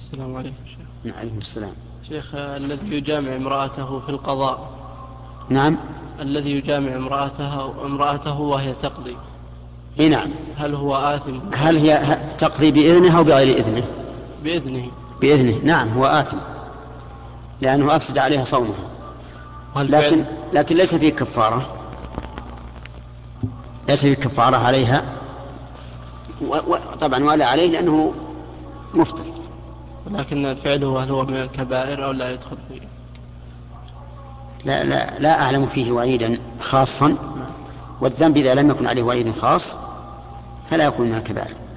السلام عليكم شيخ. عليكم السلام. شيخ، الذي يجامع امرأته في القضاء. نعم. الذي يجامع امرأته وهي تقضي. نعم. هل هو آثم؟ هل هي تقضي بإذنه أو بغير إذنه؟ بإذنه. نعم، هو آثم لأنه أفسد عليها صومها. لكن ليس فيه كفارة. ليس فيه كفارة عليها طبعا ولا عليه لأنه مفطر. ولكن فعله هل هو من الكبائر أو لا يدخل فيه؟ لا أعلم فيه وعيدا خاصا، والذنب إذا لم يكن عليه وعيد خاص فلا يكون من الكبائر.